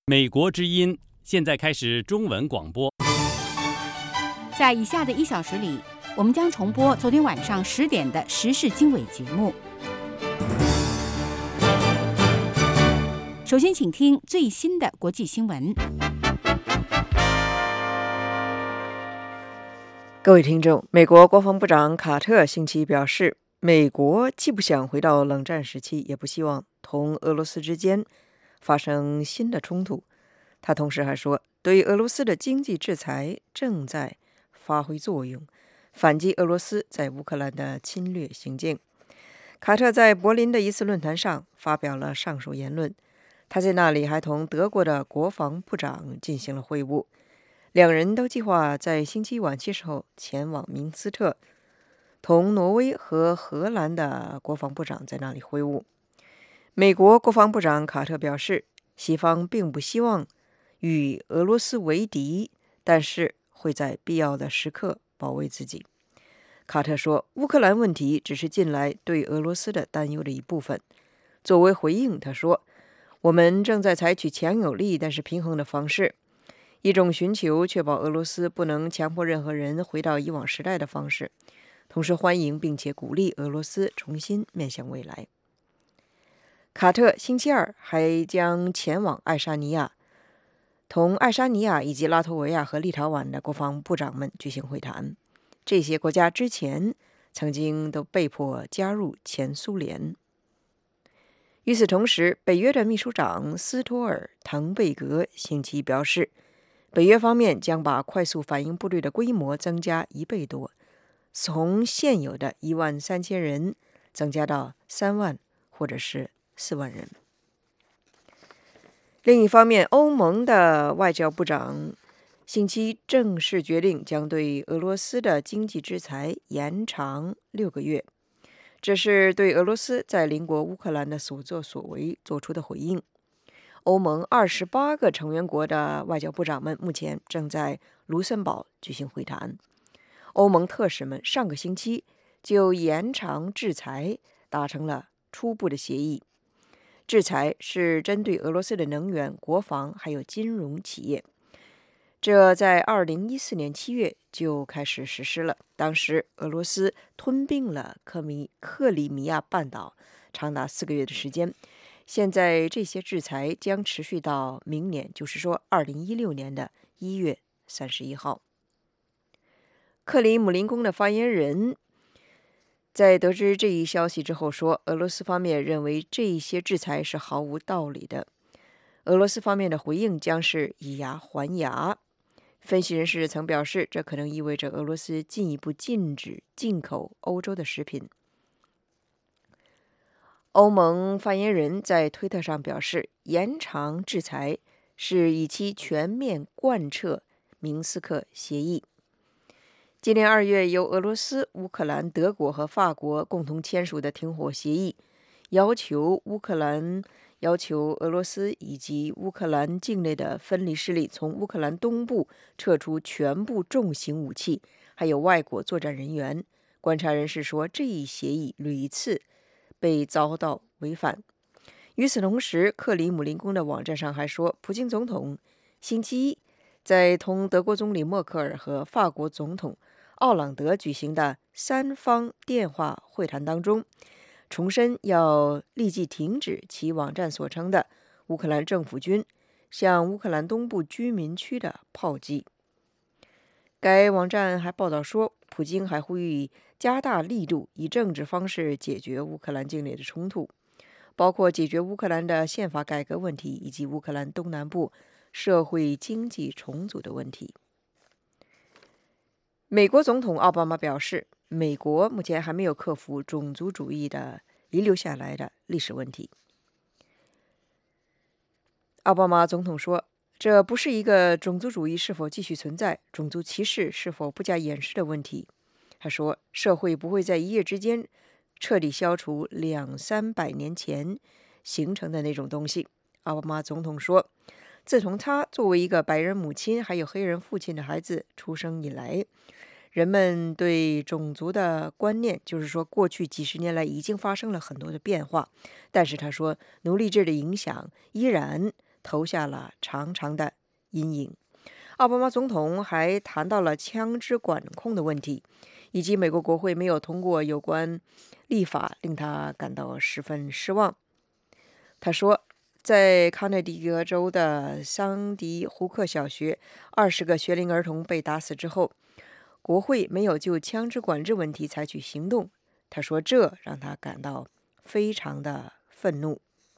美国之音现在开始中文广播。 在以下的1小时里，我们将重播昨天晚上10点的时事经纬节目。首先，请听最新的国际新闻。 各位听众，美国国防部长卡特星期一表示，美国既不想回到冷战时期，也不希望同俄罗斯之间发生新的冲突。他同时还说，对俄罗斯的经济制裁正在发挥作用，反击俄罗斯在乌克兰的侵略行径。卡特在柏林的一次论坛上发表了上述言论，他在那里还同德国的国防部长进行了会晤，两人都计划在星期一晚些时候前往明斯特，同挪威和荷兰的国防部长在那里会晤。美国国防部长卡特表示，西方并不希望与俄罗斯为敌，但是会在必要的时刻保卫自己。卡特说，乌克兰问题只是近来对俄罗斯的担忧的一部分。作为回应，他说，我们正在采取强有力但是平衡的方式，一种寻求确保俄罗斯不能强迫任何人回到以往时代的方式，同时欢迎并且鼓励俄罗斯重新面向未来。卡特星期二还将前往爱沙尼亚，同爱沙尼亚以及拉脱维亚和立陶宛的国防部长们举行会谈。这些国家之前曾经都被迫加入前苏联。与此同时，北约的秘书长斯托尔滕贝格星期一表示，北约方面将把快速反应部队的规模增加1倍多，从现有的13000人增加到3万或者是4万人。另一方面，欧盟的外交部长星期一正式决定将对俄罗斯的经济制裁延长6个月，这是对俄罗斯在邻国乌克兰的所作所为做出的回应。欧盟28个成员国的外交部长们目前正在卢森堡举行会谈。欧盟特使们上个星期就延长制裁达成了初步的协议。制裁是针对俄罗斯的能源、国防还有金融企业，这在2014年7月就开始实施了。当时俄罗斯吞并了克里米亚半岛长达4个月的时间。现在这些制裁将持续到明年，就是说2016年的1月31号。克里姆林宫的发言人在得知这一消息之后说，俄罗斯方面认为这些制裁是毫无道理的。俄罗斯方面的回应将是以牙还牙。分析人士曾表示，这可能意味着俄罗斯进一步禁止进口欧洲的食品。欧盟发言人在推特上表示，延长制裁是以期全面贯彻明斯克协议。今年2月，由俄罗斯、乌克兰、德国和法国共同签署的停火协议，要求俄罗斯以及乌克兰境内的分离势力从乌克兰东部撤出全部重型武器，还有外国作战人员。观察人士说，这一协议屡次被遭到违反。与此同时，克里姆林宫的网站上还说，普京总统星期一在同德国总理默克尔和法国总统奥朗德举行的3方电话会谈当中，重申要立即停止其网站所称的乌克兰政府军向乌克兰东部居民区的炮击。该网站还报道说，普京还呼吁加大力度，以政治方式解决乌克兰境内的冲突，包括解决乌克兰的宪法改革问题以及乌克兰东南部社会经济重组的问题。美国总统奥巴马表示，美国目前还没有克服种族主义的遗留下来的历史问题。奥巴马总统说，这不是一个种族主义是否继续存在、种族歧视是否不加掩饰的问题。他说，社会不会在一夜之间彻底消除200-300年前形成的那种东西。奥巴马总统说，自从他作为一个白人母亲还有黑人父亲的孩子出生以来，人们对种族的观念，就是说过去几十年来已经发生了很多的变化，但是他说奴隶制的影响依然投下了长长的阴影。奥巴马总统还谈到了枪支管控的问题，以及美国国会没有通过有关立法，令他感到十分失望。他说，在康涅狄格州的桑迪胡克小学，20个学龄儿童被打死之后，国会没有就枪支管制问题采取行动。他说，这让他感到非常的愤怒。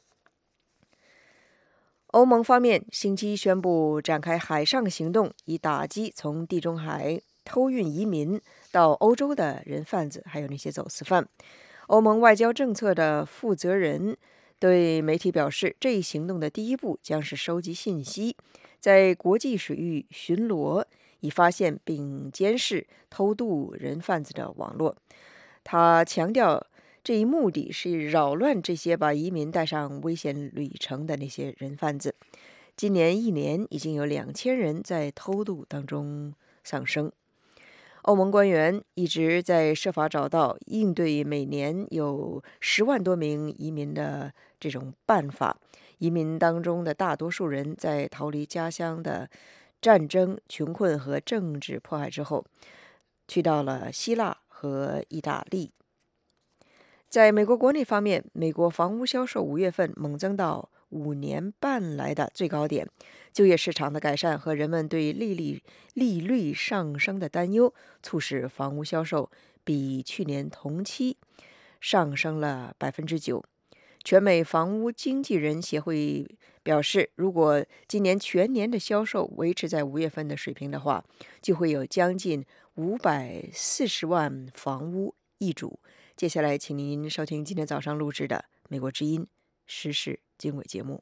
欧盟方面星期一宣布展开海上行动，以打击从地中海偷运移民到欧洲的人贩子，还有那些走私犯。欧盟外交政策的负责人对媒体表示，这一行动的第一步将是收集信息，在国际水域巡逻，以发现并监视偷渡人贩子的网络。他强调，这一目的是扰乱这些把移民带上危险旅程的那些人贩子。今年1年已经有2000人在偷渡当中丧生。欧盟官员一直在设法找到应对每年有10万多名移民的这种办法。移民当中的大多数人在逃离家乡的战争、穷困和政治迫害之后，去到了希腊和意大利。在美国国内方面，美国房屋销售5月份猛增到5年半来的最高点，就业市场的改善和人们对利率上升的担忧，促使房屋销售比去年同期上升了9%。全美房屋经纪人协会表示，如果今年全年的销售维持在5月份的水平的话，就会有将近540万房屋易主。接下来，请您收听今天早上录制的《美国之音时事经纬》节目。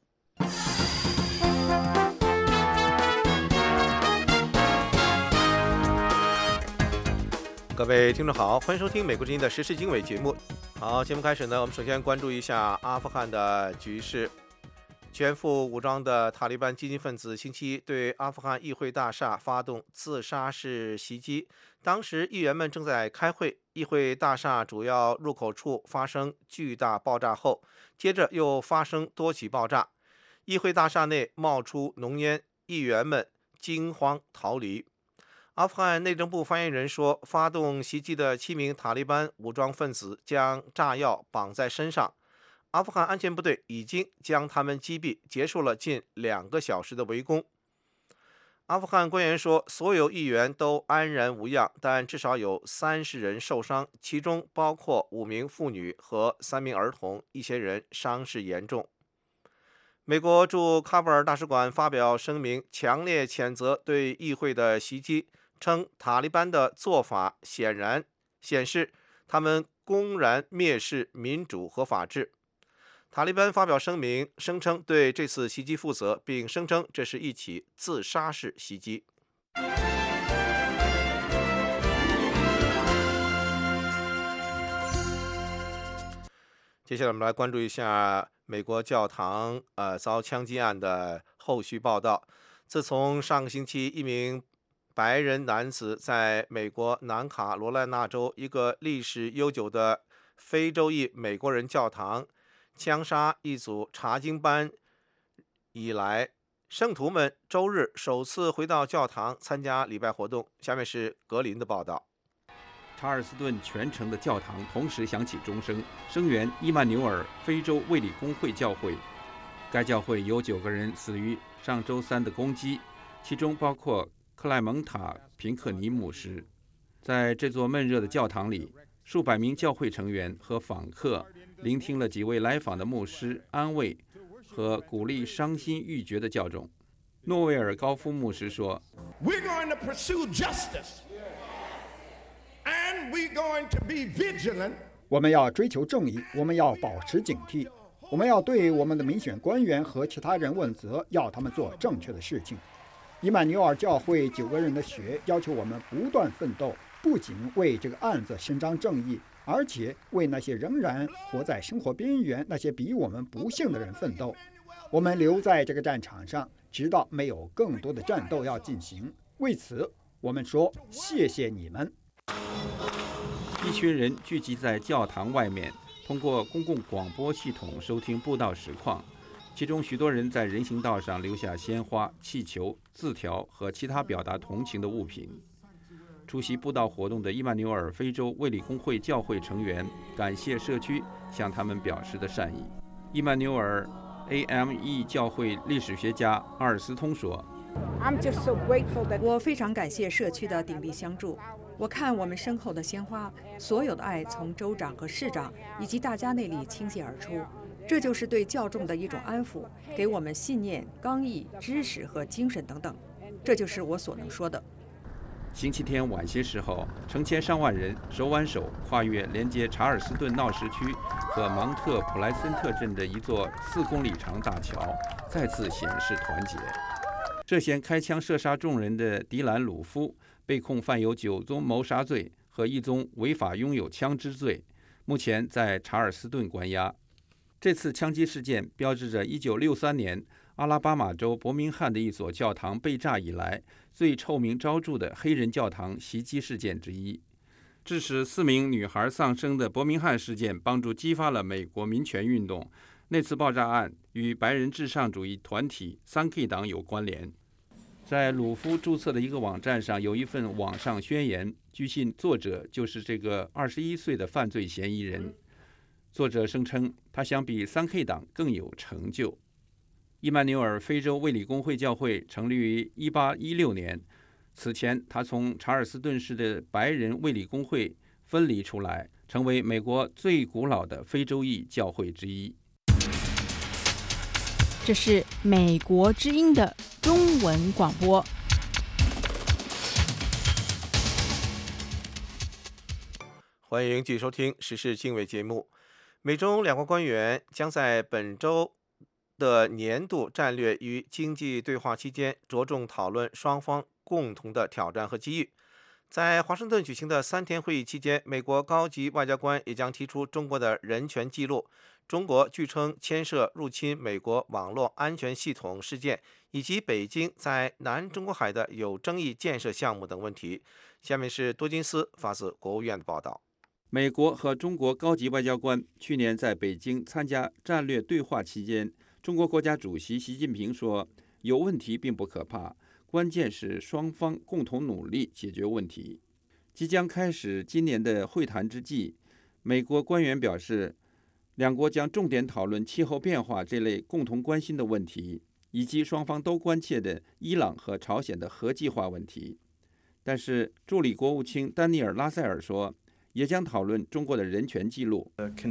各位听众好，欢迎收听《美国之音的时事经纬》节目。好，节目开始呢，我们首先关注一下阿富汗的局势。全副武装的塔利班激进分子星期一对阿富汗议会大厦发动自杀式袭击，当时议员们正在开会，议会大厦主要入口处发生巨大爆炸后，接着又发生多起爆炸，议会大厦内冒出浓烟，议员们惊慌逃离。阿富汗内政部发言人说，发动袭击的7名塔利班武装分子将炸药绑在身上，阿富汗安全部队已经将他们击毙，结束了近2个小时的围攻。阿富汗官员说，所有议员都安然无恙，但至少有30人受伤，其中包括5名妇女和3名儿童，一些人伤势严重。美国驻喀布尔大使馆发表声明，强烈谴责对议会的袭击，称塔利班的做法显示他们公然蔑视民主和法治。塔利班发表声明，声称对这次袭击负责，并声称这是一起自杀式袭击。接下来我们来关注一下美国教堂遭枪击案的后续报道。自从上个星期一名白人男子在美国南卡罗来纳州一个历史悠久的非洲裔美国人教堂枪杀一组查经班以来，圣徒们周日首次回到教堂参加礼拜活动。下面是格林的报道。 查尔斯顿全城的教堂同时响起钟声，声援伊曼纽尔非洲卫理公会教会。该教会有9个人死于上周3的攻击，其中包括克莱蒙塔·平克尼牧师。在这座闷热的教堂里，数百名教会成员和访客聆听了几位来访的牧师安慰和鼓励伤心欲绝的教众。诺维尔高夫牧师说， We're going to pursue justice, and we're going to be vigilant. 我们要追求正义，我们要保持警惕，我们要对我们的民选官员和其他人问责，要他们做正确的事情。伊曼纽尔教会9个人的血要求我们不断奋斗，不仅为这个案子伸张正义，而且为那些仍然活在生活边缘、那些比我们不幸的人奋斗。我们留在这个战场上，直到没有更多的战斗要进行。为此，我们说谢谢你们。 一群人聚集在教堂外面，通过公共广播系统收听布道实况。 其中许多人在人行道上留下鲜花、气球、字条和其他表达同情的物品。出席布道活动的伊曼纽尔非洲卫理公会教会成员感谢社区向他们表示的善意。伊曼纽尔 AME 教会历史学家阿尔斯通说， 我非常感谢社区的鼎力相助。我看我们身后的鲜花，所有的爱从州长和市长以及大家那里倾泻而出，这就是对教众的一种安抚，给我们信念、刚毅、知识和精神等等。这就是我所能说的。 星期天晚些时候，成千上万人手挽手跨越连接查尔斯顿闹市区和芒特普莱森特镇的一座4公里长大桥，再次显示团结。涉嫌开枪射杀众人的迪兰·鲁夫被控犯有9宗谋杀罪和1宗违法拥有枪支罪，目前在查尔斯顿关押。这次枪击事件标志着1963年阿拉巴马州伯明翰的一所教堂被炸以来最臭名昭著的黑人教堂袭击事件之一。致使4名女孩丧生的伯明翰事件帮助激发了美国民权运动。那次爆炸案与白人至上主义团体 3K 党有关联。在鲁夫注册的一个网站上有一份网上宣言，据信作者就是这个21岁的犯罪嫌疑人。作者声称他想比 3K 党更有成就。伊曼纽尔非洲卫理公会教会成立于1816年，此前他从查尔斯顿市的白人卫理公会分离出来，成为美国最古老的非洲裔教会之一。 这是美国之音的中文广播。 欢迎继续收听时事经纬节目。美中两国官员将在本周的年度战略与经济对话期间着重讨论双方共同的挑战和机遇。在华盛顿举行的3天会议期间，美国高级外交官也将提出中国的人权记录。中国据称牵涉入侵美国网络安全系统事件，以及北京在南中国海的有争议建设项目等问题。下面是多金斯发自国务院的报道。 美国和中国高级外交官去年在北京参加战略对话期间，中国国家主席习近平说，有问题并不可怕，关键是双方共同努力解决问题。即将开始今年的会谈之际，美国官员表示，两国将重点讨论气候变化这类共同关心的问题，以及双方都关切的伊朗和朝鲜的核计划问题。但是助理国务卿丹尼尔·拉塞尔说，也将讨论中国的人权记录。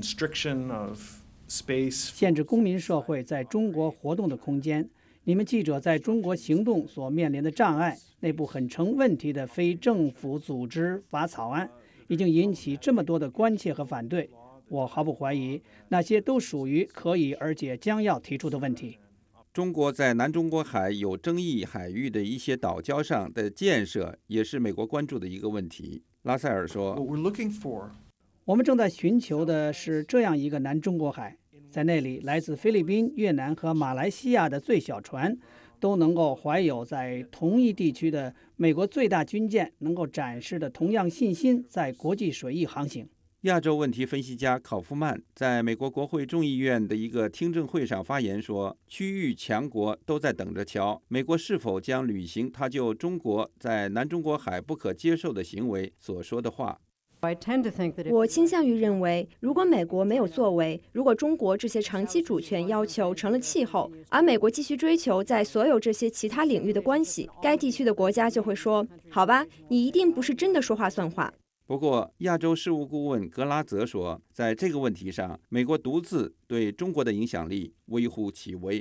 限制公民社会在中国活动的空间，你们记者在中国行动所面临的障碍，内部很成问题的非政府组织法草案，已经引起这么多的关切和反对。我毫不怀疑，那些都属于可以而且将要提出的问题。 中国在南中国海有争议海域的一些岛礁上的建设，也是美国关注的一个问题。拉塞尔说， 我们正在寻求的是这样一个南中国海，在那里来自菲律宾、越南和马来西亚的最小船都能够怀有在同一地区的美国最大军舰能够展示的同样信心，在国际水域航行。 亚洲问题分析家考夫曼在美国国会众议院的一个听证会上发言说，区域强国都在等着瞧美国是否将履行他就中国在南中国海不可接受的行为所说的话。 我倾向于认为，如果美国没有作为，如果中国这些长期主权要求成了气候，而美国继续追求在所有这些其他领域的关系，该地区的国家就会说，好吧，你一定不是真的说话算话。 不过，亚洲事务顾问格拉泽说，在这个问题上，美国独自对中国的影响力微乎其微。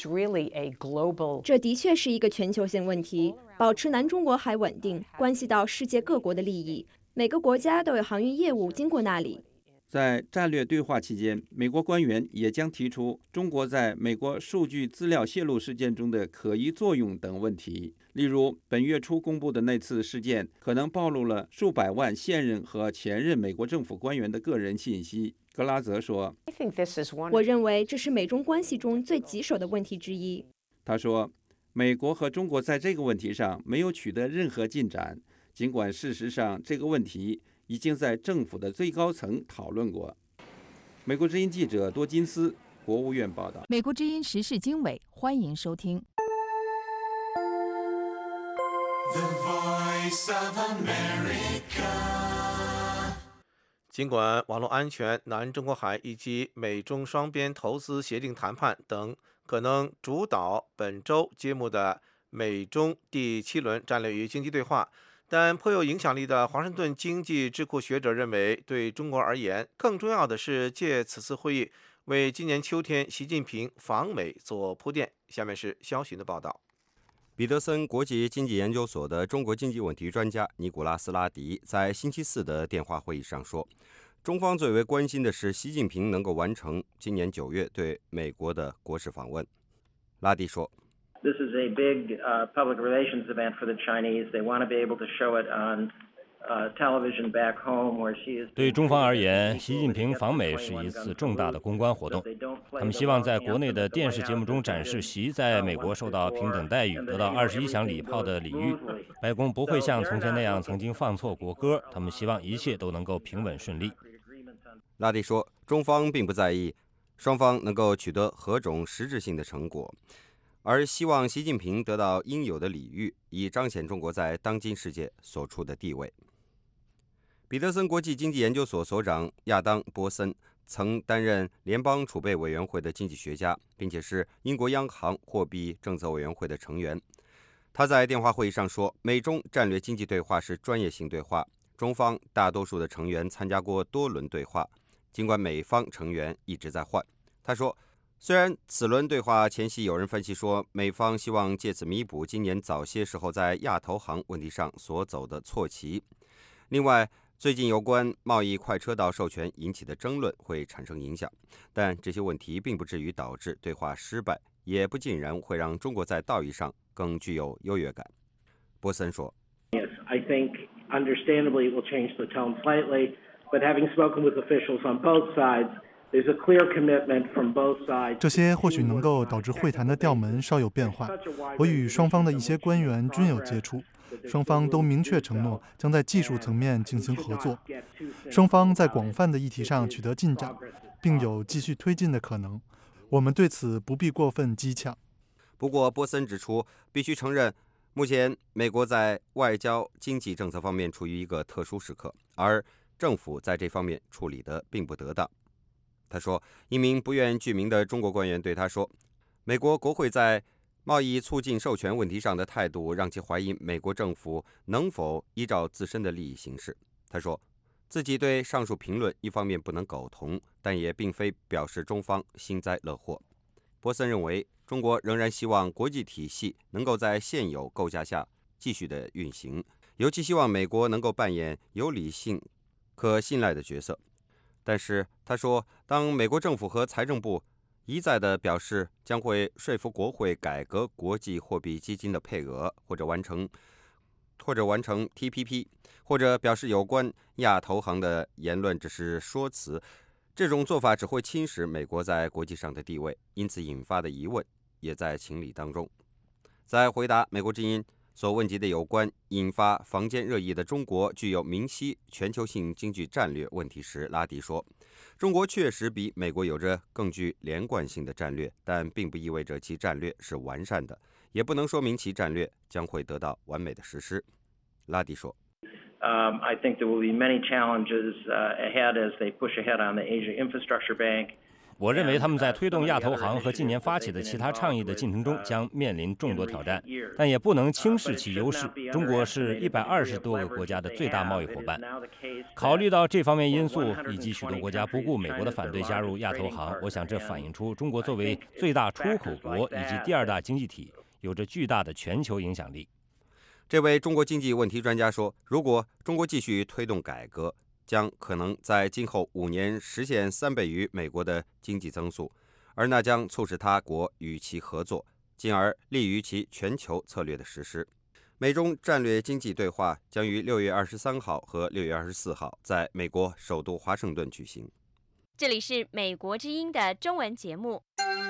这的确是一个全球性问题，保持南中国海稳定，关系到世界各国的利益。每个国家都有航运业务经过那里。 在战略对话期间，美国官员也将提出中国在美国数据资料泄露事件中的可疑作用等问题。例如，本月初公布的那次事件可能暴露了数百万现任和前任美国政府官员的个人信息。格拉泽说， 我认为这是美中关系中最棘手的问题之一。 他说，美国和中国在这个问题上没有取得任何进展，尽管事实上这个问题已经在政府的最高层讨论过。美国之音记者多金斯国务院报道。 美国之音时事经纬，欢迎收听。 尽管网络安全、南中国海以及美中双边投资协定谈判等可能主导本周揭幕的美中第7轮战略与经济对话，但颇有影响力的华盛顿经济智库学者认为，对中国而言，更重要的是借此次会议为今年秋天习近平访美做铺垫。下面是肖巡的报道。 彼得森国际经济研究所的中国经济问题专家尼古拉斯·拉迪在星期四的电话会议上说，中方最为关心的是习近平能够完成今年9月对美国的国事访问。拉迪说， This is a big public relations event for the Chinese. They want to be able to show it on television back home where she is. 对中方而言，习近平访美是一次重大的公关活动。他们希望在国内的电视节目中展示习在美国受到平等待遇，得到21响礼炮的礼遇。白宫不会像从前那样曾经放错国歌，他们希望一切都能够平稳顺利。 拉迪说，中方并不在意双方能够取得何种实质性的成果，而希望习近平得到应有的礼遇，以彰显中国在当今世界所处的地位。彼得森国际经济研究所所长亚当·波森曾担任联邦储备委员会的经济学家，并且是英国央行货币政策委员会的成员。他在电话会议上说，美中战略经济对话是专业性对话，中方大多数的成员参加过多轮对话，尽管美方成员一直在换。他说，虽然此轮对话前夕有人分析说，美方希望借此弥补今年早些时候在亚投行问题上所走的错棋，另外最近有关贸易快车道授权引起的争论会产生影响，但这些问题并不至于导致对话失败，也不尽然会让中国在道义上更具有优越感。波森说， Yes, I think understandably it will change the tone slightly, but having spoken with officials on both sides, there's a clear commitment from both sides. 这些或许能够导致会谈的调门稍有变化。我与双方的一些官员均有接触，双方都明确承诺将在技术层面进行合作。双方在广泛的议题上取得进展，并有继续推进的可能。我们对此不必过分激抢。 不过，波森指出，必须承认，目前美国在外交、经济政策方面处于一个特殊时刻，而政府在这方面处理得并不得当。他说，一名不愿具名的中国官员对他说，美国国会在贸易促进授权问题上的态度让其怀疑美国政府能否依照自身的利益行事。他说，自己对上述评论一方面不能苟同，但也并非表示中方幸灾乐祸。波森认为，中国仍然希望国际体系能够在现有构架下继续的运行，尤其希望美国能够扮演有理性、可信赖的角色。但是他说，当美国政府和财政部一再地表示将会说服国会改革国际货币基金的配额，或者完成 TPP， 或者表示有关亚投行的言论只是说辞，这种做法只会侵蚀美国在国际上的地位，因此引发的疑问也在情理当中。在回答美国之音所问及的有关引发坊间热议的中国具有明晰全球性经济战略问题时，拉迪说，中国确实比美国有着更具连贯性的战略，但并不意味着其战略是完善的，也不能说明其战略将会得到完美的实施。拉迪说， I think there will be many challenges ahead as they push ahead on the Asia Infrastructure Bank. 我认为他们在推动亚投行和近年发起的其他倡议的进程中将面临众多挑战，但也不能轻视其优势。中国是120多个国家的最大贸易伙伴。考虑到这方面因素，以及许多国家不顾美国的反对加入亚投行，我想这反映出中国作为最大出口国以及第2大经济体，有着巨大的全球影响力。 这位中国经济问题专家说，如果中国继续推动改革，将可能在今后5年实现3倍于美国的经济增速，而那将促使他国与其合作，进而利于其全球策略的实施。美中战略经济对话将于6月23号和6月24号在美国首都华盛顿举行。 这里是美国之音的中文节目。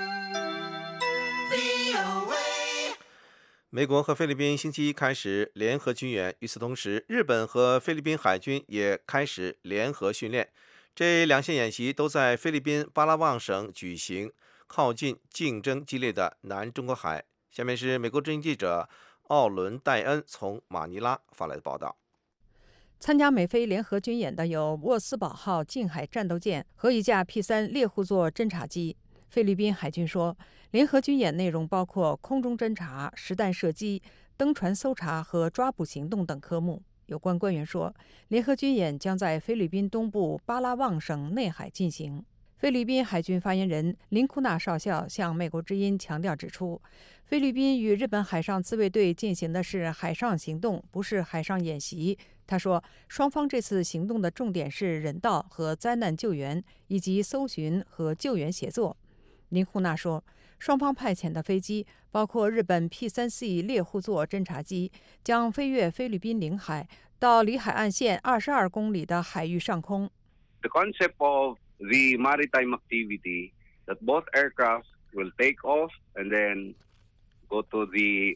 美国和菲律宾星期一开始联合军演，与此同时，日本和菲律宾海军也开始联合训练。 这两项演习都在菲律宾巴拉望省举行，靠近竞争激烈的南中国海。下面是美国之音记者奥伦·戴恩从马尼拉发来的报道。 参加美菲联合军演的有沃斯堡号近海战斗舰和一架 P-3 猎户座侦察机。菲律宾海军说，联合军演内容包括空中侦察、实弹射击、登船搜查和抓捕行动等科目。有关官员说，联合军演将在菲律宾东部巴拉望省内海进行。菲律宾海军发言人林库纳少校向美国之音强调指出，菲律宾与日本海上自卫队进行的是海上行动，不是海上演习。他说，双方这次行动的重点是人道和灾难救援，以及搜寻和救援协作。林库纳说，双方派遣的飞机包括日本 P-3C 猎户座侦察机，将飞越菲律宾领海，到离海岸线22公里的海域上空。 The concept of the maritime activity that both aircraft will take off and then go to the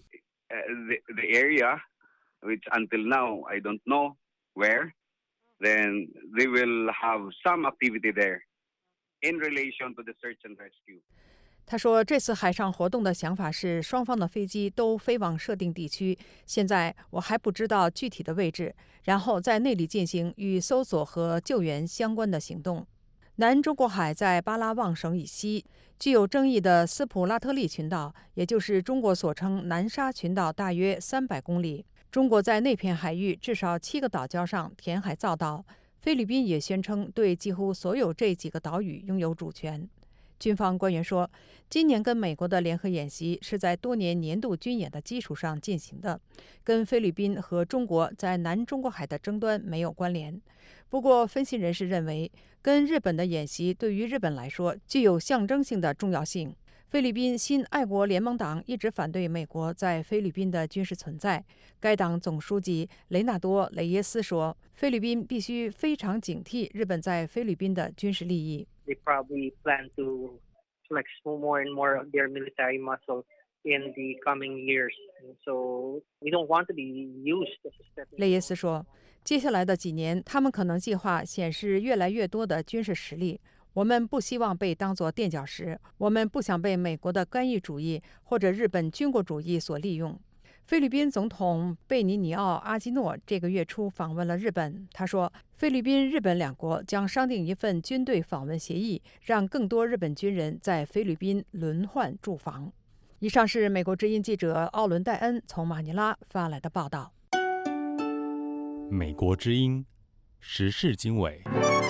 area, which until now I don't know where, then they will have some activity there in relation to the search and rescue. 他说，这次海上活动的想法是双方的飞机都飞往设定地区，现在我还不知道具体的位置，然后在那里进行与搜索和救援相关的行动。南中国海在巴拉望省以西，具有争议的斯普拉特利群岛，也就是中国所称南沙群岛，大约300公里。中国在那片海域至少7个岛礁上填海造岛，菲律宾也宣称对几乎所有这几个岛屿拥有主权。军方官员说，今年跟美国的联合演习是在多年年度军演的基础上进行的，跟菲律宾和中国在南中国海的争端没有关联。不过，分析人士认为，跟日本的演习对于日本来说具有象征性的重要性。菲律宾新爱国联盟党一直反对美国在菲律宾的军事存在。该党总书记雷纳多·雷耶斯说，菲律宾必须非常警惕日本在菲律宾的军事利益。 They probably plan to flex more and more of their military muscle in the coming years. So we don't want to be used as a stepping stone. 雷耶斯说，接下来的几年，他们可能计划显示越来越多的军事实力。我们不希望被当作垫脚石，我们不想被美国的干预主义或者日本军国主义所利用。菲律宾总统贝尼尼奥·阿基诺这个月初访问了日本。他说，菲律宾、日本两国将商定一份军队访问协议，让更多日本军人在菲律宾轮换驻防。以上是美国之音记者奥伦·戴恩从马尼拉发来的报道。 美国之音时事经纬。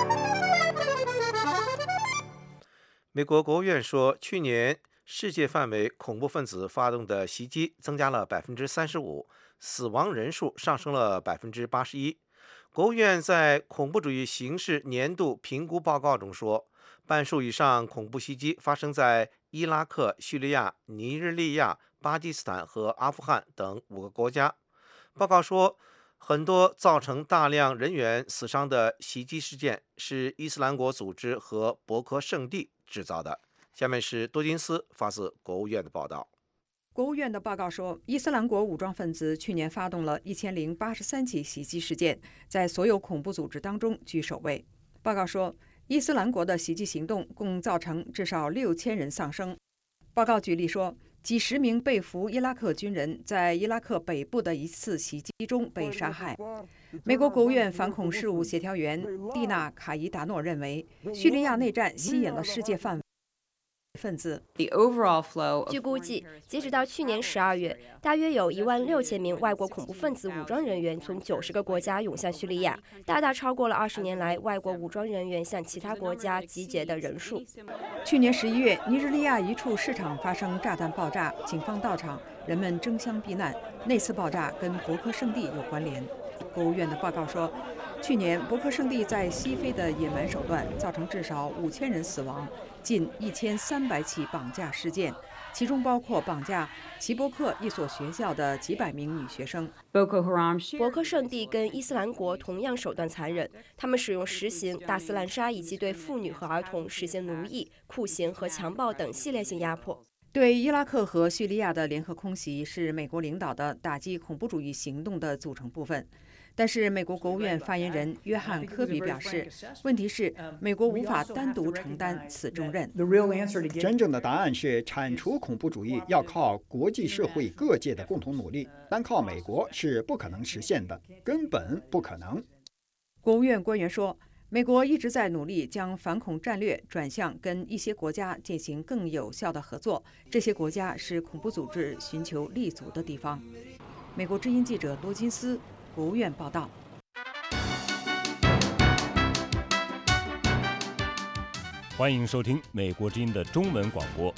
美国国务院说，去年世界范围恐怖分子发动的袭击增加了35%，死亡人数上升了81%。国务院在恐怖主义形势年度评估报告中说，半数以上恐怖袭击发生在伊拉克、叙利亚、尼日利亚、巴基斯坦和阿富汗等5个国家。报告说，很多造成大量人员死伤的袭击事件是伊斯兰国组织和博科圣地制造的。下面是多金斯发自国务院的报道。 国务院的报告说，伊斯兰国武装分子去年发动了1083起袭击事件，在所有恐怖组织当中居首位。报告说，伊斯兰国的袭击行动共造成至少6000人丧生。报告举例说，几十名被俘伊拉克军人在伊拉克北部的一次袭击中被杀害。美国国务院反恐事务协调员蒂娜·卡伊达诺认为，叙利亚内战吸引了世界范围分子。 据估计，截止到去年12月，大约有16000名外国恐怖分子武装人员从90个国家涌向叙利亚，大大超过了20年来外国武装人员向其他国家集结的人数。 去年11月，尼日利亚一处市场发生炸弹爆炸，警方到场，人们争相避难。那次爆炸跟博科圣地有关联。国务院的报告说，去年博科圣地在西非的野蛮手段造成至少5000人死亡，近1300起绑架事件，其中包括绑架齐波克一所学校的几百名女学生。 博科圣地跟伊斯兰国同样手段残忍，他们使用实行大肆滥杀以及对妇女和儿童实行奴役、酷刑和强暴等系列性压迫。 对伊拉克和叙利亚的联合空袭是美国领导的打击恐怖主义行动的组成部分。 但是美国国务院发言人约翰·科比表示，问题是美国无法单独承担此重任。 真正的答案是铲除恐怖主义要靠国际社会各界的共同努力，单靠美国是不可能实现的，根本不可能。 国务院官员说，美国一直在努力将反恐战略转向跟一些国家进行更有效的合作，这些国家是恐怖组织寻求立足的地方。美国之音记者罗金斯，国务院报道。 欢迎收听美国之音的中文广播。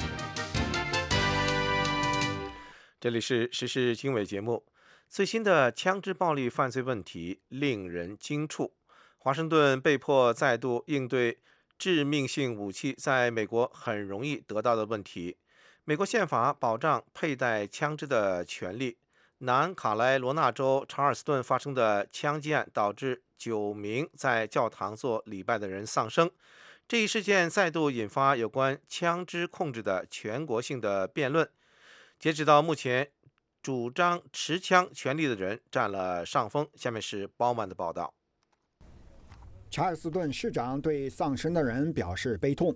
这里是时事经纬节目。最新的枪支暴力犯罪问题令人惊触。华盛顿被迫再度应对致命性武器在美国很容易得到的问题。美国宪法保障佩戴枪支的权利。南卡罗来纳州查尔斯顿发生的枪击案导致9名在教堂做礼拜的人丧生。这一事件再度引发有关枪支控制的全国性的辩论。截止到目前，主张持枪权利的人占了上风。下面是鲍曼的报道。 查尔斯顿市长对丧生的人表示悲痛。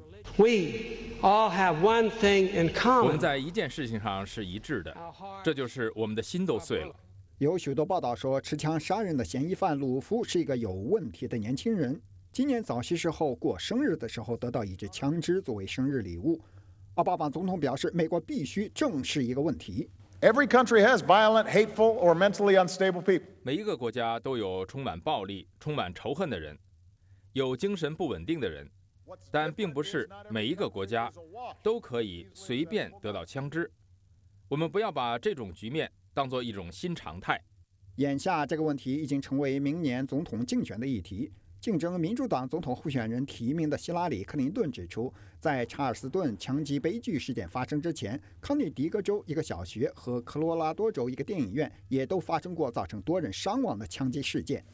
我们在一件事情上是一致的，这就是我们的心都碎了。 有许多报道说，持枪杀人的嫌疑犯鲁夫是一个有问题的年轻人。今年早些时候过生日的时候，得到一支枪支作为生日礼物。奥巴马总统表示，美国必须正视一个问题。 Every country has violent, hateful, or mentally unstable people. 每一个国家都有充满暴力、充满仇恨的人，有精神不稳定的人，但并不是每一个国家都可以随便得到枪支。我们不要把这种局面当作一种新常态。 眼下这个问题已经成为明年总统竞选的议题。竞争民主党总统候选人提名的希拉里·克林顿指出，在查尔斯顿枪击悲剧事件发生之前，康涅狄格州一个小学和科罗拉多州一个电影院也都发生过造成多人伤亡的枪击事件。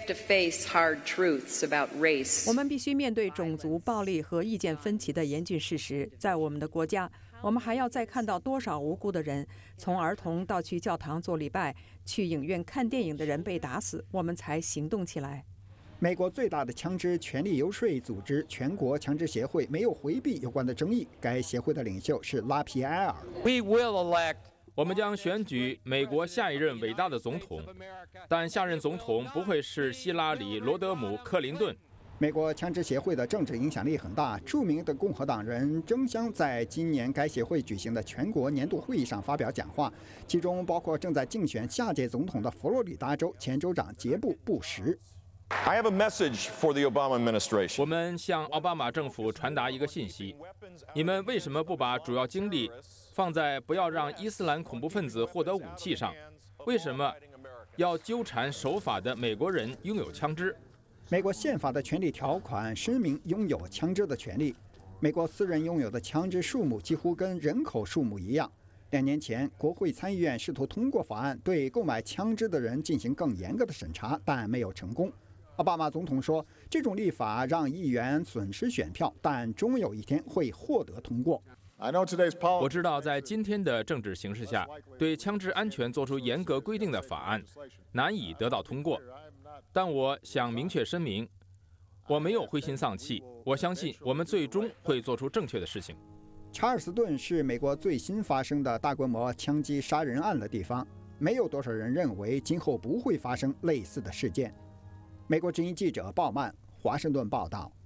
我们必须面对种族暴力和意见分歧的严峻事实。在我们的国家，我们还要再看到多少无辜的人，从儿童到去教堂做礼拜、去影院看电影的人被打死，我们才行动起来。 美国最大的枪支权利游说组织全国枪支协会没有回避有关的争议。该协会的领袖是拉皮埃尔。 我们将选举美国下一任伟大的总统，但下任总统不会是希拉里·罗德姆·克林顿。 美国枪支协会的政治影响力很大，著名的共和党人争相在今年该协会举行的全国年度会议上发表讲话，其中包括正在竞选下届总统的佛罗里达州前州长杰布·布什。 I have a message for the Obama administration. 我们向奥巴马政府传达一个信息：你们为什么不把主要精力放在不要让伊斯兰恐怖分子获得武器上？为什么要纠缠守法的美国人拥有枪支？ 美国宪法的权利条款声明拥有枪支的权利。美国私人拥有的枪支数目几乎跟人口数目一样。2年前，国会参议院试图通过法案，对购买枪支的人进行更严格的审查，但没有成功。奥巴马总统说，这种立法让议员损失选票，但终有一天会获得通过。 我知道，在今天的政治形势下，对枪支安全做出严格规定的法案难以得到通过。但我想明确声明，我没有灰心丧气，我相信我们最终会做出正确的事情。 查尔斯顿是美国最新发生的大规模枪击杀人案的地方，没有多少人认为今后不会发生类似的事件。美国之音记者鲍曼，华盛顿报道。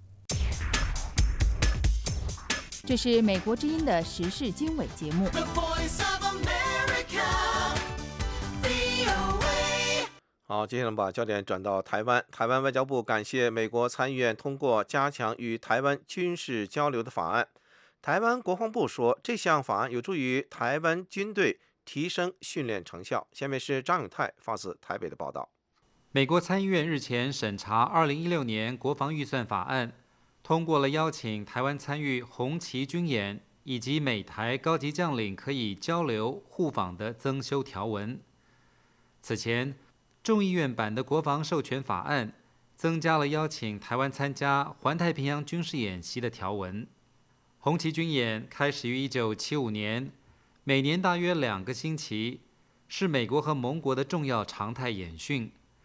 这是美国之音的时事经纬节目。 好，接下来我们把焦点转到台湾。台湾外交部感谢美国参议院通过加强与台湾军事交流的法案。台湾国防部说，这项法案有助于台湾军队提升训练成效。下面是张永泰发自台北的报道。 美国参议院日前审查2016年国防预算法案，通过了邀请台湾参与红旗军演以及美台高级将领可以交流互访的增修条文。此前，众议院版的国防授权法案增加了邀请台湾参加环太平洋军事演习的条文。红旗军演开始于1975年，每年大约2个星期，是美国和盟国的重要常态演训。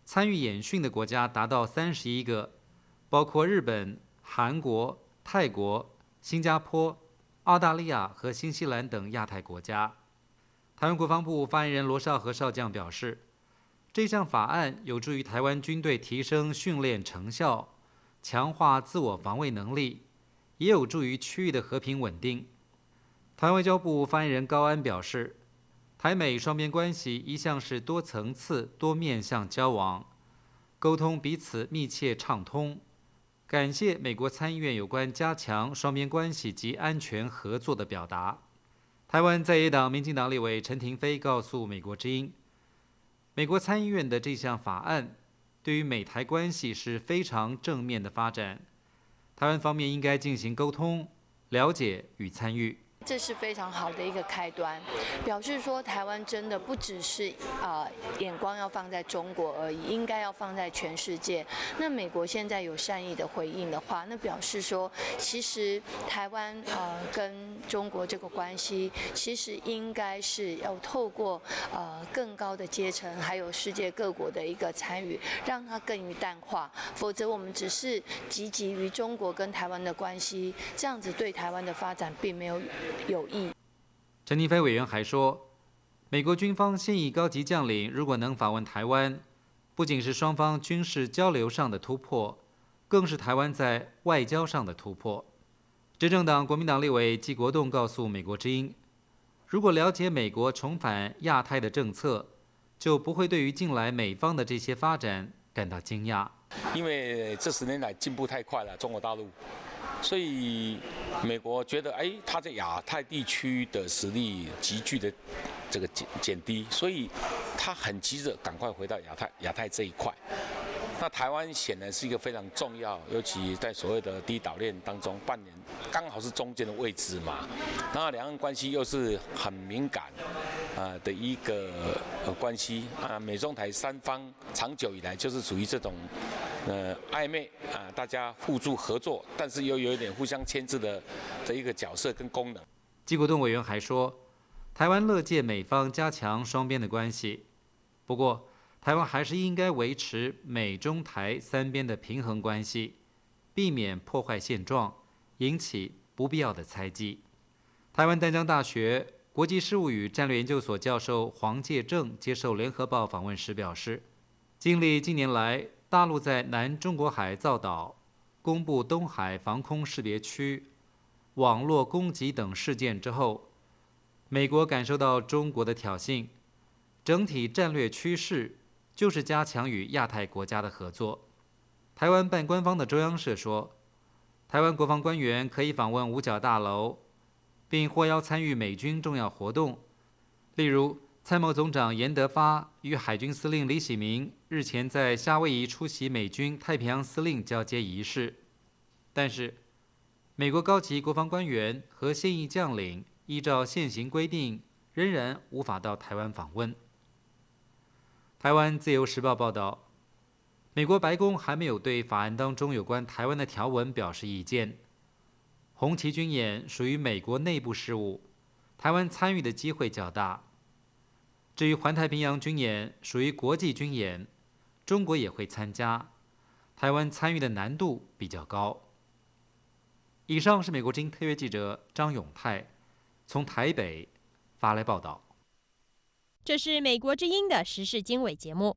参与演训的国家达到31个，包括日本、韩国、泰国、新加坡、澳大利亚和新西兰等亚太国家。台湾国防部发言人罗绍和少将表示，这项法案有助于台湾军队提升训练成效，强化自我防卫能力，也有助于区域的和平稳定。台湾外交部发言人高安表示，台美双边关系一向是多层次、多面向交往，沟通彼此密切畅通。感谢美国参议院有关加强双边关系及安全合作的表达。台湾在野党民进党立委陈亭妃告诉美国之音，美国参议院的这项法案对于美台关系是非常正面的发展，台湾方面应该进行沟通、了解与参与。 这是非常好的一个开端，表示说台湾真的不只是眼光要放在中国而已，应该要放在全世界。那美国现在有善意的回应的话，那表示说其实台湾跟中国这个关系，其实应该是要透过更高的阶层，还有世界各国的一个参与，让它更于淡化。否则我们只是积极于中国跟台湾的关系，这样子对台湾的发展并没有益。 陈亭妃委员还说，美国军方现役高级将领如果能访问台湾，不仅是双方军事交流上的突破，更是台湾在外交上的突破。执政党国民党立委纪国栋告诉美国之音，如果了解美国重返亚太的政策，就不会对于近来美方的这些发展感到惊讶。 因为这10年来进步太快了，中国大陆。所以美国觉得，他在亚太地区的实力急剧的这个减低，所以他很急着赶快回到亚太这一块。那台湾显然是一个非常重要，尤其在所谓的第一岛链当中扮演刚好是中间的位置嘛。那两岸关系又是很敏感的一个关系美中台三方长久以来就是属于这种暧昧大家互助合作，但是又有一点互相牵制的一个角色跟功能。 纪国栋委员还说，台湾乐见美方加强双边的关系，不过台湾还是应该维持美中台三边的平衡关系，避免破坏现状，引起不必要的猜忌。台湾淡江大学国际事务与战略研究所教授黄介正接受联合报访问时表示，经历近年来大陆在南中国海造岛、公布东海防空识别区、网络攻击等事件之后，美国感受到中国的挑衅，整体战略趋势就是加强与亚太国家的合作。台湾办官方的中央社说，台湾国防官员可以访问五角大楼，并获邀参与美军重要活动，例如参谋总长严德发与海军司令李喜明日前在夏威夷出席美军太平洋司令交接仪式。但是美国高级国防官员和现役将领依照现行规定仍然无法到台湾访问。台湾自由时报报道，美国白宫还没有对法案当中有关台湾的条文表示意见。红旗军演属于美国内部事务，台湾参与的机会较大。至于环太平洋军演属于国际军演，中国也会参加，台湾参与的难度比较高。以上是美国之音特约记者张永泰从台北发来报道。 这是美国之音的时事经纬节目。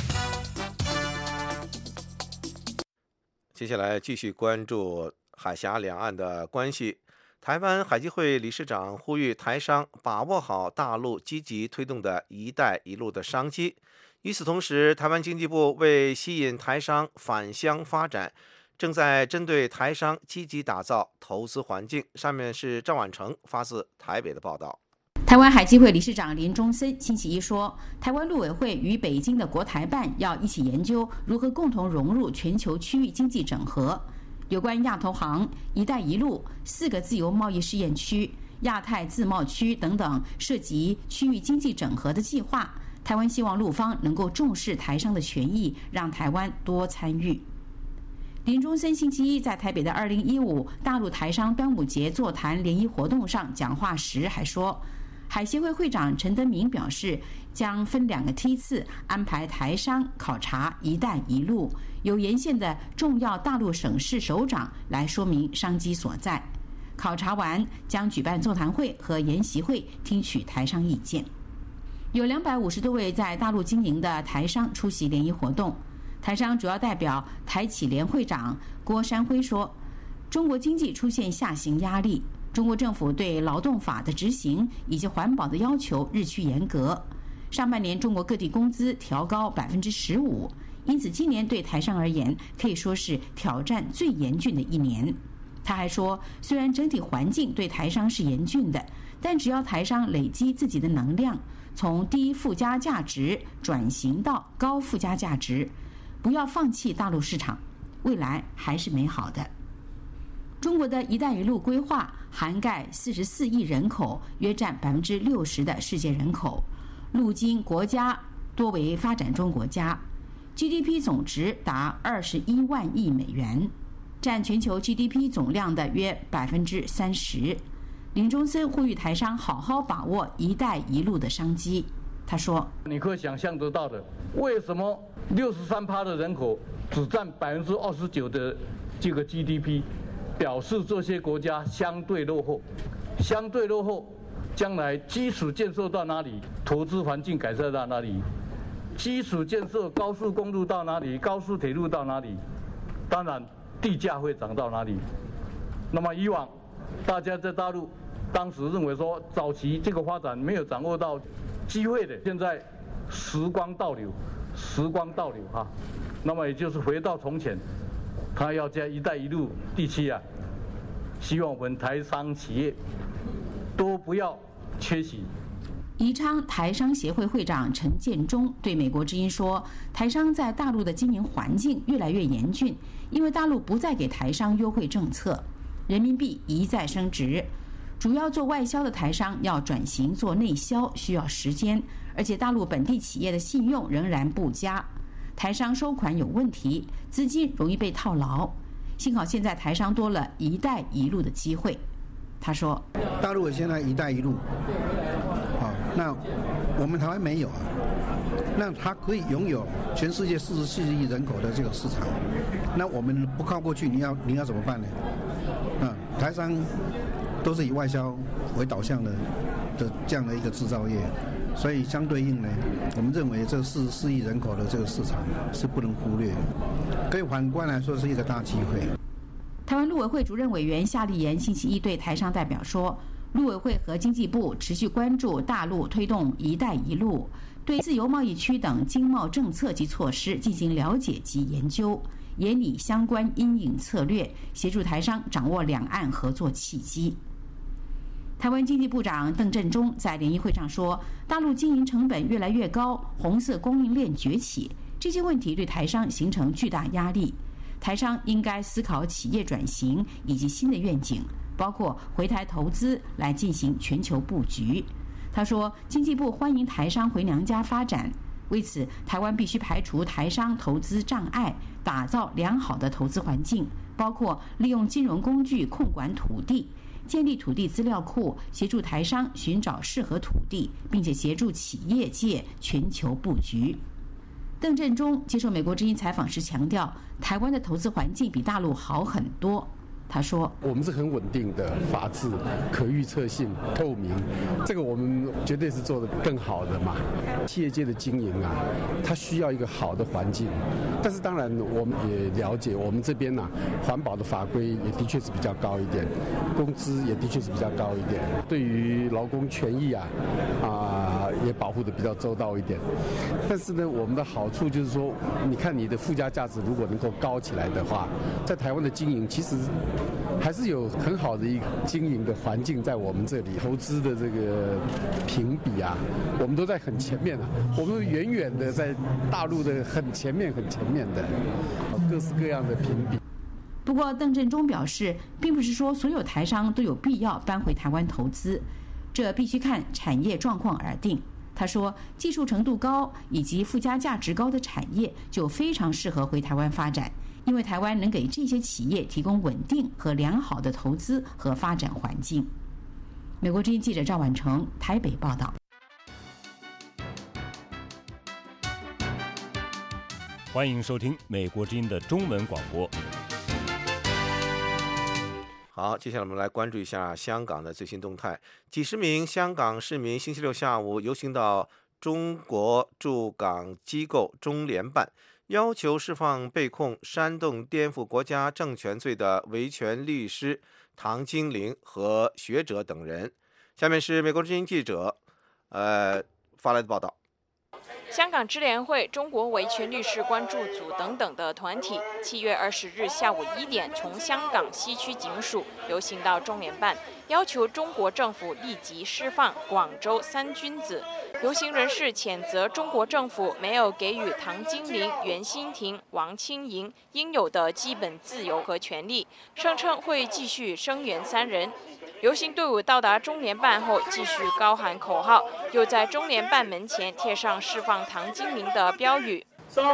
接下来继续关注海峡两岸的关系。台湾海基会理事长呼吁台商把握好大陆积极推动的一带一路的商机。与此同时，台湾经济部为吸引台商返乡发展，正在针对台商积极打造投资环境。上面是赵婉成发自台北的报道。 台湾海基会理事长林中森星期一说，台湾陆委会与北京的国台办要一起研究如何共同融入全球区域经济整合。有关亚投行、一带一路、4个自由贸易试验区、亚太自贸区等等涉及区域经济整合的计划，台湾希望陆方能够重视台商的权益，让台湾多参与。林中森星期一在台北的2015大陆台商端午节座谈联谊活动上讲话时还说， 海协会会长陈德明表示，将分2个梯次安排台商考察“一带一路”，由沿线的重要大陆省市首长来说明商机所在。考察完，将举办座谈会和研习会，听取台商意见。有250多位在大陆经营的台商出席联谊活动。台商主要代表台企联会长郭山辉说，中国经济出现下行压力，中国政府对劳动法的执行以及环保的要求日趋严格。上半年中国各地工资调高15%，因此今年对台商而言可以说是挑战最严峻的一年。他还说，虽然整体环境对台商是严峻的，但只要台商累积自己的能量，从低附加价值转型到高附加价值，不要放弃大陆市场，未来还是美好的。中国的一带一路规划涵盖44亿人口，约占60%的世界人口，陆经国家多为发展中国家， GDP 总值达21万亿美元，占全球 GDP 总量的约30%。林中森呼吁台商好好把握一带一路的商机。他说， 你可以想象得到的，为什么63%的人口只占29%的这个 GDP， 表示这些国家相对落后，相对落后，将来基础建设到哪里，投资环境改善到哪里，基础建设高速公路到哪里，高速铁路到哪里，当然地价会涨到哪里。那么以往大家在大陆当时认为说早期这个发展没有掌握到机会的，现在时光倒流哈，那么也就是回到从前，他要在一带一路地区啊，希望我们台商企业都不要缺席。 宜昌台商协会会长陈建中对美国之音说，台商在大陆的经营环境越来越严峻，因为大陆不再给台商优惠政策，人民币一再升值，主要做外销的台商要转型做内销需要时间，而且大陆本地企业的信用仍然不佳，台商收款有问题，资金容易被套牢。幸好现在台商多了一带一路的机会。他说， 大陆现在一带一路，那我们台湾没有啊，那它可以拥有全世界44亿人口的这个市场，那我们不靠过去，你要怎么办呢？台商都是以外销为导向的这样的一个制造业，所以相对应呢，我们认为这44亿人口的这个市场是不能忽略，可以反观来说是一个大机会。 台湾陆委会主任委员夏立言星期一对台商代表说，陆委会和经济部持续关注大陆推动一带一路，对自由贸易区等经贸政策及措施进行了解及研究，研拟相关因应策略，协助台商掌握两岸合作契机。台湾经济部长邓振中在联谊会上说，大陆经营成本越来越高，红色供应链崛起，这些问题对台商形成巨大压力。台商应该思考企业转型以及新的愿景，包括回台投资来进行全球布局。他说，经济部欢迎台商回娘家发展，为此台湾必须排除台商投资障碍，打造良好的投资环境，包括利用金融工具控管土地，建立土地资料库，协助台商寻找适合土地，并且协助企业界全球布局。邓振中接受美国之音采访时强调，台湾的投资环境比大陆好很多。他说， 我们是很稳定的法治、可预测性、透明，这个我们绝对是做得更好的嘛。企业界的经营啊，它需要一个好的环境，但是当然我们也了解，我们这边呢，环保的法规也的确是比较高一点，工资也的确是比较高一点，对于劳工权益也保护得比较周到一点。但是呢，我们的好处就是说，你看你的附加价值如果能够高起来的话，在台湾的经营其实还是有很好的一个经营的环境在我们这里，投资的这个评比啊，我们都在很前面啊，我们远远的在大陆的很前面的各式各样的评比。 不过，邓振中表示，并不是说所有台商都有必要搬回台湾投资，这必须看产业状况而定。他说，技术程度高以及附加价值高的产业就非常适合回台湾发展，因为台湾能给这些企业提供稳定和良好的投资和发展环境。 美国之音记者赵婉成台北报道。 欢迎收听美国之音的中文广播。 好，接下来我们来关注一下香港的最新动态。几十名香港市民星期六下午游行到中国驻港机构中联办，要求释放被控煽动颠覆国家政权罪的维权律师唐金玲和学者等人。下面是美国之音记者发来的报道。 香港支联会、中国维权律师关注组等等的团体7月20日下午1点从香港西区警署游行到中联办，要求中国政府立即释放广州三君子。游行人士谴责中国政府没有给予唐金玲、袁心婷、王清莹应有的基本自由和权利，声称会继续声援三人。游行队伍到达中联办后，继续高喊口号，又在中联办门前贴上释放唐金玲的标语。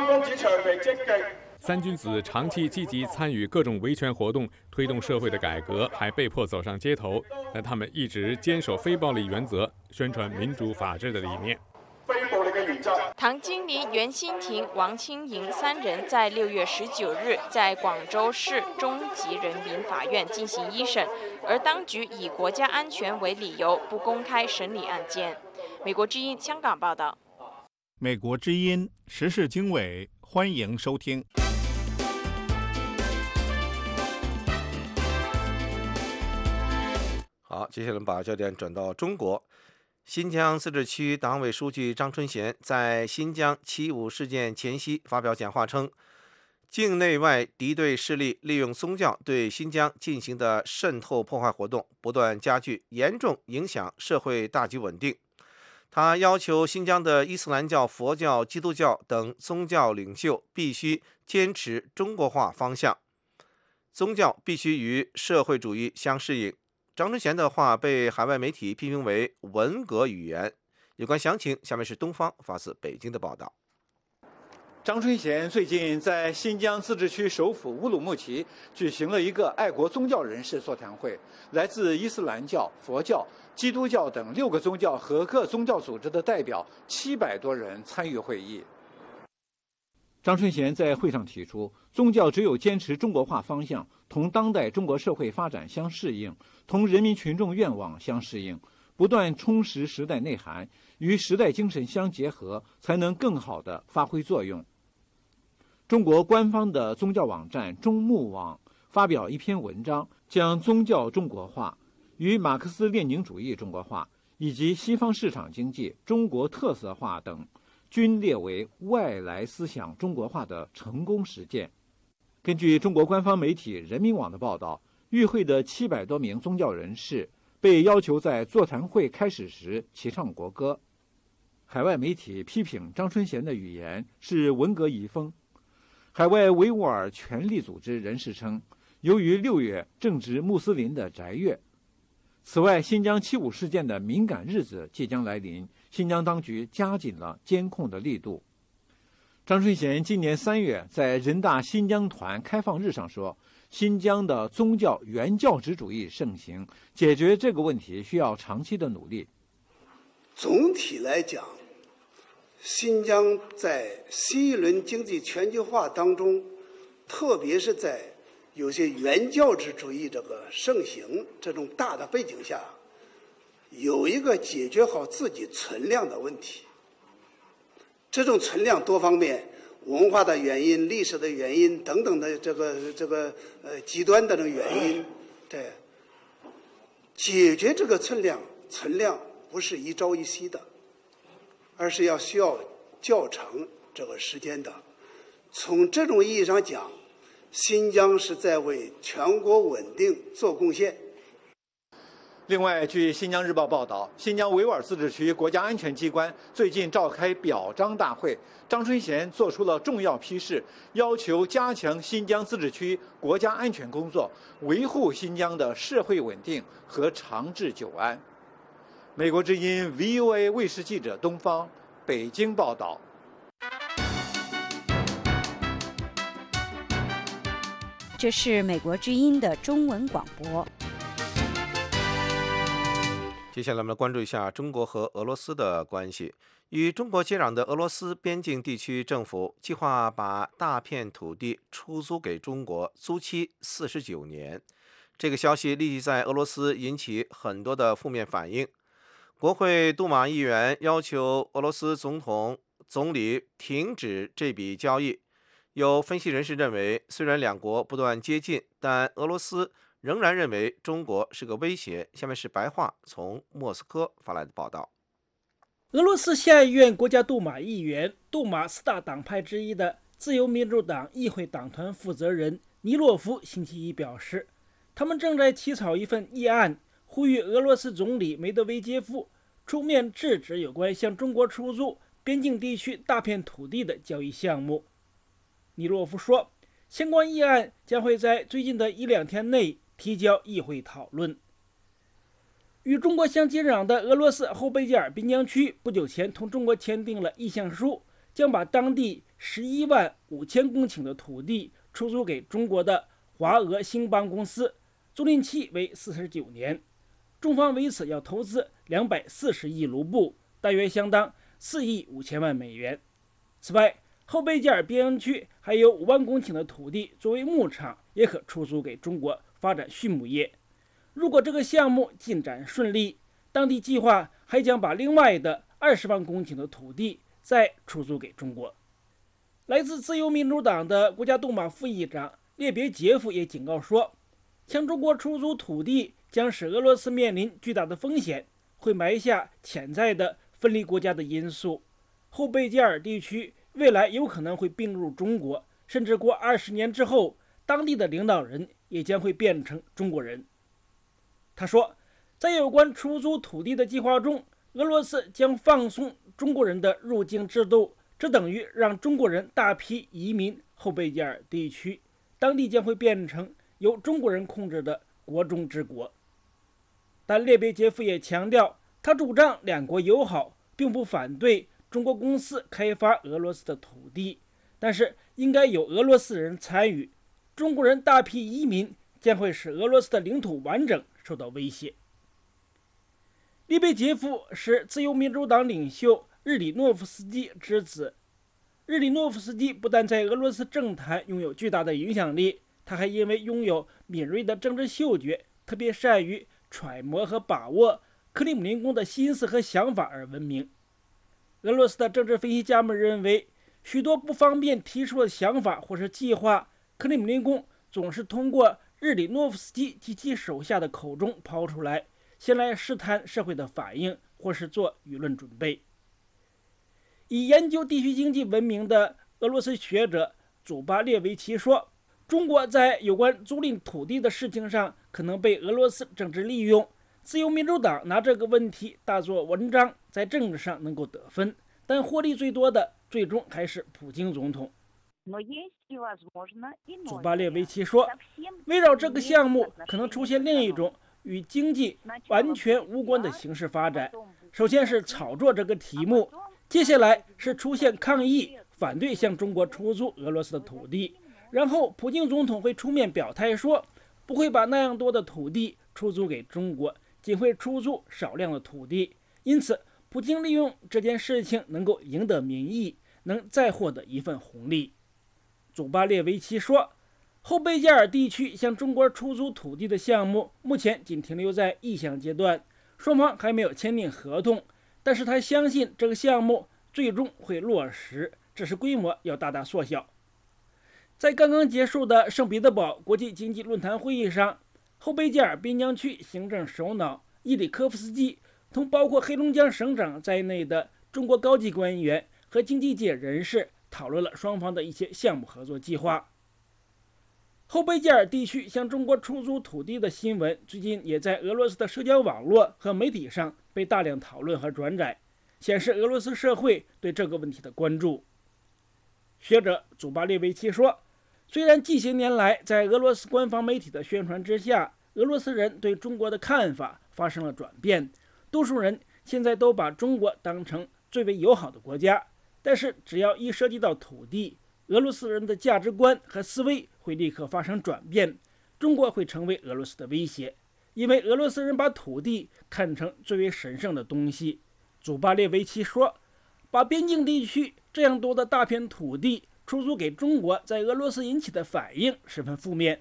三君子长期积极参与各种维权活动，推动社会的改革，还被迫走上街头，但他们一直坚守非暴力原则，宣传民主法治的理念。 唐金玲、袁心婷、王清莹三人在6月19日在广州市中级人民法院进行一审，而当局以国家安全为理由不公开审理案件。美国之音香港报道。 美国之音时事经纬，欢迎收听。 好，接下来我们把焦点转到中国。新疆自治区党委书记张春贤在新疆7·5事件前夕发表讲话称，境内外敌对势力利用宗教对新疆进行的渗透破坏活动不断加剧，严重影响社会大局稳定。他要求新疆的伊斯兰教、佛教、基督教等宗教领袖必须坚持中国化方向，宗教必须与社会主义相适应。张春贤的话被海外媒体批评为文革语言。有关详情，下面是东方发自北京的报道。 张春贤最近在新疆自治区首府乌鲁木齐举行了一个爱国宗教人士座谈会，来自伊斯兰教、佛教、基督教等6个宗教和各宗教组织的代表700多人参与会议。张春贤在会上提出，宗教只有坚持中国化方向，同当代中国社会发展相适应，同人民群众愿望相适应，不断充实时代内涵，与时代精神相结合，才能更好地发挥作用。中国官方的宗教网站中穆网发表一篇文章，将宗教中国化与马克思列宁主义中国化以及西方市场经济中国特色化等均列为外来思想中国化的成功实践。根据中国官方媒体人民网的报道，与会的700多名宗教人士被要求在座谈会开始时齐唱国歌。海外媒体批评张春贤的语言是文革遗风。海外维吾尔权利组织人士称，由于6月正值穆斯林的斋月，此外，新疆7·5事件的敏感日子即将来临，新疆当局加紧了监控的力度。张春贤今年3月在人大新疆团开放日上说，新疆的宗教原教旨主义盛行，解决这个问题需要长期的努力。 总体来讲，新疆在新一轮经济全球化当中，特别是在有些原教旨主义这个盛行这种大的背景下，有一个解决好自己存量的问题。这种存量多方面，文化的原因、历史的原因等等的这个极端的这种原因，对，解决这个存量不是一朝一夕的，而是需要较长这个时间的。从这种意义上讲，新疆是在为全国稳定做贡献。 另外，据《新疆日报》报道，新疆维吾尔自治区国家安全机关最近召开表彰大会，张春贤作出了重要批示，要求加强新疆自治区国家安全工作，维护新疆的社会稳定和长治久安。美国之音 VOA 卫视记者东方北京报道。 这是美国之音的中文广播。 接下来我们关注一下中国和俄罗斯的关系。与中国接壤的俄罗斯边境地区政府计划把大片土地出租给中国，租期49年。这个消息立即在俄罗斯引起很多的负面反应。国会杜马议员要求俄罗斯总理停止这笔交易。有分析人士认为，虽然两国不断接近，但俄罗斯仍然认为中国是个威胁。下面是白话从莫斯科发来的报道。 俄罗斯下议院国家杜马议员、杜马4大党派之一的自由民主党议会党团负责人尼洛夫星期一表示，他们正在起草一份议案，呼吁俄罗斯总理梅德韦杰夫出面制止有关向中国出租边境地区大片土地的交易项目。尼洛夫说，相关议案将会在最近的1-2天内提交议会讨论。与中国相接壤的俄罗斯后贝加尔边疆区不久前同中国签订了意向书，将把当地11万5千公顷的土地出租给中国的华俄兴邦公司，租赁期为49年。中方为此要投资240亿卢布，大约相当4亿5千万美元。此外，后贝加尔边疆区还有5万公顷的土地作为牧场，也可出租给中国发展畜牧业。如果这个项目进展顺利，当地计划还将把另外的20万公顷的土地再出租给中国。来自自由民主党的国家杜马副议长列别杰夫也警告说，向中国出租土地将使俄罗斯面临巨大的风险，会埋下潜在的分离国家的因素。后贝加尔地区未来有可能会并入中国，甚至过20年之后，当地的领导人也将会变成中国人。他说，在有关出租土地的计划中，俄罗斯将放松中国人的入境制度，这等于让中国人大批移民后贝加尔地区，当地将会变成由中国人控制的国中之国。但列别杰夫也强调，他主张两国友好，并不反对中国公司开发俄罗斯的土地，但是应该有俄罗斯人参与。中国人大批移民将会使俄罗斯的领土完整受到威胁。列别杰夫是自由民主党领袖日里诺夫斯基之子。日里诺夫斯基不但在俄罗斯政坛拥有巨大的影响力，他还因为拥有敏锐的政治嗅觉，特别善于揣摩和把握克里姆林宫的心思和想法而闻名。俄罗斯的政治分析家们认为，许多不方便提出的想法或是计划，克里姆林宫总是通过日里诺夫斯基及其手下的口中抛出来，先来试探社会的反应，或是做舆论准备。以研究地区经济闻名的俄罗斯学者祖巴列维奇说，中国在有关租赁土地的事情上可能被俄罗斯政治利用。自由民主党拿这个问题大做文章，在政治上能够得分，但获利最多的最终还是普京总统。祖巴列维奇说，围绕这个项目可能出现另一种与经济完全无关的形式发展。首先是炒作这个题目，接下来是出现抗议，反对向中国出租俄罗斯的土地，然后普京总统会出面表态说，不会把那样多的土地出租给中国，仅会出租少量的土地。因此普京利用这件事情能够赢得民意，能再获得一份红利。祖巴列维奇说，后贝加尔地区向中国出租土地的项目目前仅停留在意向阶段，双方还没有签订合同，但是他相信这个项目最终会落实，只是规模要大大缩小。在刚刚结束的圣彼得堡国际经济论坛会议上，后贝加尔边疆区行政首脑伊里科夫斯基同包括黑龙江省长在内的中国高级官员和经济界人士讨论了双方的一些项目合作计划。后贝加尔地区向中国出租土地的新闻最近也在俄罗斯的社交网络和媒体上被大量讨论和转载，显示俄罗斯社会对这个问题的关注。学者祖巴列维奇说，虽然近些年来在俄罗斯官方媒体的宣传之下，俄罗斯人对中国的看法发生了转变，多数人现在都把中国当成最为友好的国家，但是只要一涉及到土地，俄罗斯人的价值观和思维会立刻发生转变，中国会成为俄罗斯的威胁。 因为俄罗斯人把土地看成最为神圣的东西。祖巴列维奇说，把边境地区这样多的大片土地出租给中国，在俄罗斯引起的反应十分负面。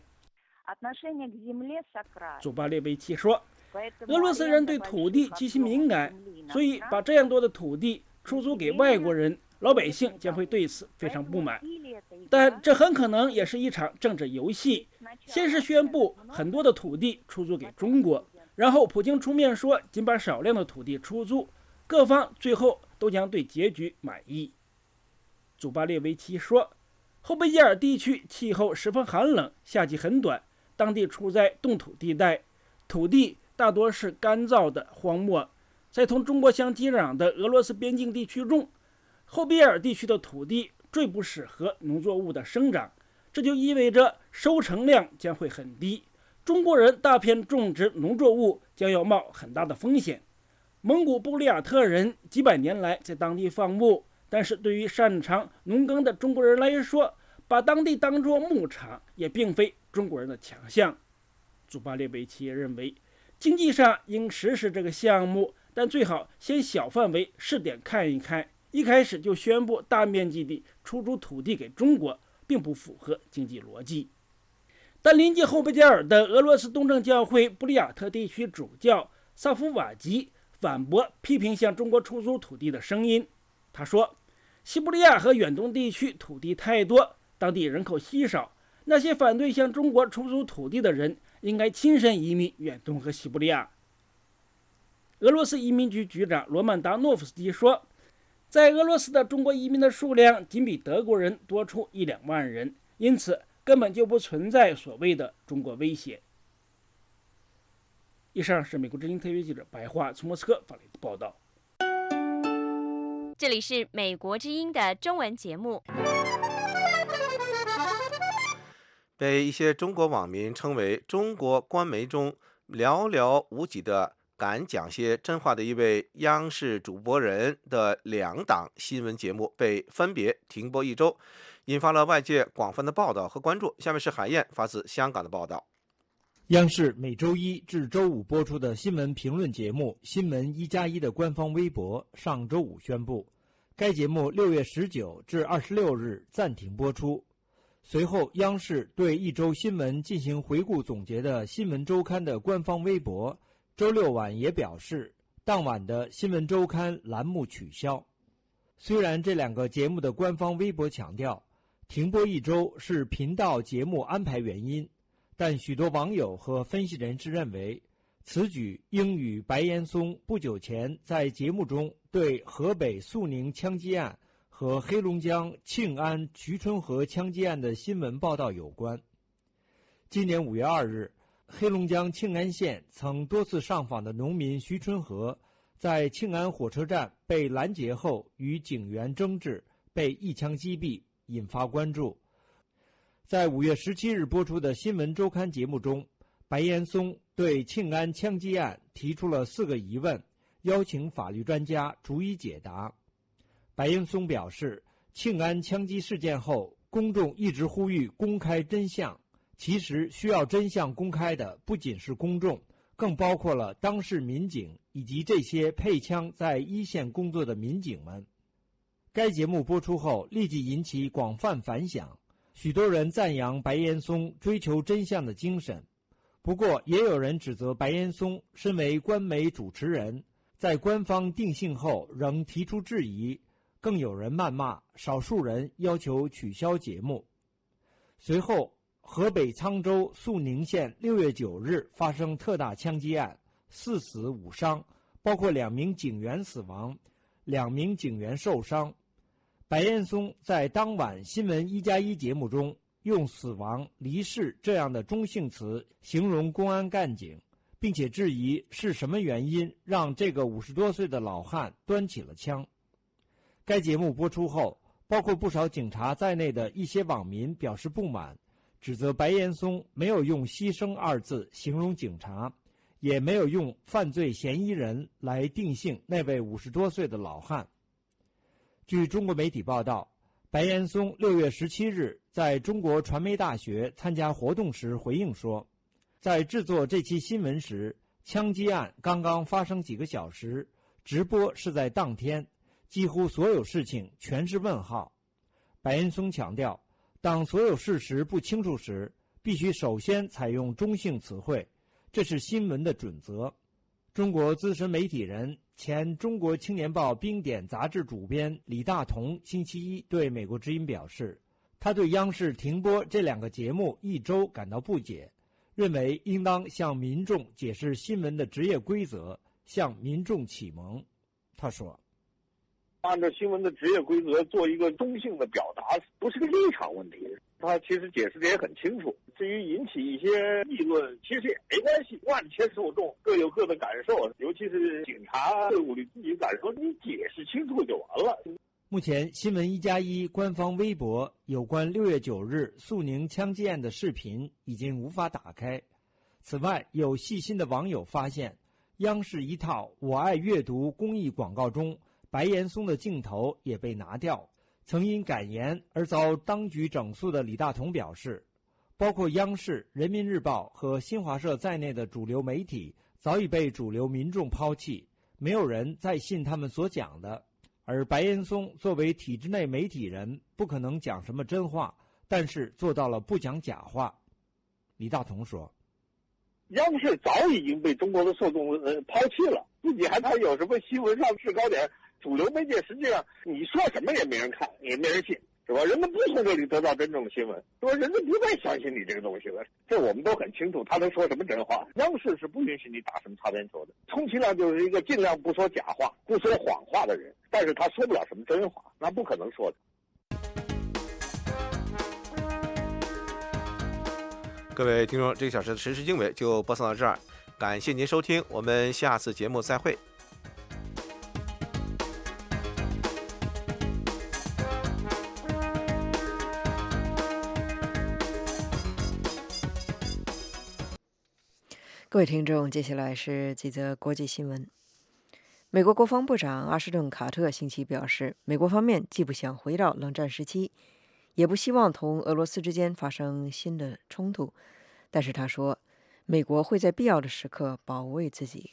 祖巴列维奇说，俄罗斯人对土地极其敏感，所以把这样多的土地出租给外国人，老百姓将会对此非常不满。但这很可能也是一场政治游戏，先是宣布很多的土地出租给中国，然后普京出面说仅把少量的土地出租，各方最后都将对结局满意。祖巴列维奇说，后贝加尔地区气候十分寒冷，夏季很短，当地处在冻土地带，土地大多是干燥的荒漠。在同中国相接壤的俄罗斯边境地区中，后贝加尔地区的土地最不适合农作物的生长，这就意味着收成量将会很低，中国人大片种植农作物将要冒很大的风险。蒙古布里亚特人几百年来在当地放牧，但是对于擅长农耕的中国人来说，把当地当作牧场也并非中国人的强项。祖巴列维奇认为，经济上应实施这个项目，但最好先小范围试点看一看，一开始就宣布大面积地出租土地给中国，并不符合经济逻辑。但临近后贝加尔的俄罗斯东正教会布里亚特地区主教萨夫瓦吉反驳批评向中国出租土地的声音。他说，西伯利亚和远东地区土地太多，当地人口稀少，那些反对向中国出租土地的人应该亲身移民远东和西伯利亚。俄罗斯移民局局长罗曼达诺夫斯基说，在俄罗斯的中国移民的数量仅比德国人多出1-2万人，因此根本就不存在所谓的中国威胁。以上是美国之音特约记者白桦从莫斯科发来的报道。 这里是美国之音的中文节目。 被一些中国网民称为中国官媒中寥寥无几的敢讲些真话的一位央视主播人的2档新闻节目被分别停播1周，引发了外界广泛的报道和关注。下面是海燕发自香港的报道。 央视每周一至周五播出的新闻评论节目《新闻1+1》的官方微博上周五宣布，该节目6月19至26日暂停播出。随后，央视对一周新闻进行回顾总结的《新闻周刊》的官方微博周六晚也表示，当晚的《新闻周刊》栏目取消。虽然这2个节目的官方微博强调停播1周是频道节目安排原因，但许多网友和分析人士认为，此举应与白岩松不久前在节目中对河北肃宁枪击案和黑龙江庆安徐春河枪击案的新闻报道有关。今年5月2日，黑龙江庆安县曾多次上访的农民徐春河，在庆安火车站被拦截后与警员争执，被一枪击毙，引发关注。在5月17日播出的新闻周刊节目中，白岩松对庆安枪击案提出了4个疑问，邀请法律专家逐一解答。白岩松表示，庆安枪击事件后，公众一直呼吁公开真相，其实需要真相公开的不仅是公众，更包括了当事民警以及这些配枪在一线工作的民警们。该节目播出后立即引起广泛反响，许多人赞扬白岩松追求真相的精神。不过也有人指责白岩松身为官媒主持人，在官方定性后仍提出质疑，更有人谩骂，少数人要求取消节目。随后，河北沧州肃宁县6月9日发生特大枪击案，4死5伤，包括2名警员死亡，2名警员受伤。白岩松在当晚新闻1+1节目中用死亡、离世这样的中性词形容公安干警，并且质疑是什么原因让这个50多岁的老汉端起了枪。该节目播出后，包括不少警察在内的一些网民表示不满，指责白岩松没有用牺牲2字形容警察，也没有用犯罪嫌疑人来定性那位50多岁的老汉。据中国媒体报道，白岩松6月17日在中国传媒大学参加活动时回应说， 在制作这期新闻时，枪击案刚刚发生几个小时，直播是在当天，几乎所有事情全是问号。白岩松强调，当所有事实不清楚时，必须首先采用中性词汇，这是新闻的准则。中国资深媒体人、前中国青年报冰点杂志主编李大同星期一对美国之音表示，他对央视停播这2个节目1周感到不解，认为应当向民众解释新闻的职业规则，向民众启蒙。他说， 按照新闻的职业规则做一个中性的表达，不是个立场问题。他其实解释的也很清楚。至于引起一些议论，其实也没关系，万千受众各有各的感受，尤其是警察队伍里自己感受，你解释清楚就完了。 目前，新闻1+1官方微博有关6月9日肃宁枪击案的视频已经无法打开。此外，有细心的网友发现，央视一套“我爱阅读”公益广告中，白岩松的镜头也被拿掉。曾因感言而遭当局整肃的李大同表示，包括央视、人民日报和新华社在内的主流媒体早已被主流民众抛弃，没有人再信他们所讲的。而白岩松作为体制内媒体人，不可能讲什么真话，但是做到了不讲假话。李大同说， 央视早已经被中国的受众抛弃了，自己还谈有什么新闻上制高点，主流媒介实际上你说什么也没人看，也没人信，是吧？人们不从这里得到真正的新闻，说人家不再相信你这个东西了，这我们都很清楚。他能说什么真话？央视是不允许你打什么擦边球的，充其量就是一个尽量不说假话、不说谎话的人，但是他说不了什么真话，那不可能说的。 各位听众，这个小时的时事经纬就播送到这儿，感谢您收听，我们下次节目再会。 各位听众，接下来是几则国际新闻。美国国防部长阿什顿·卡特星期表示，美国方面既不想回到冷战时期，也不希望同俄罗斯之间发生新的冲突，但是他说，美国会在必要的时刻保卫自己。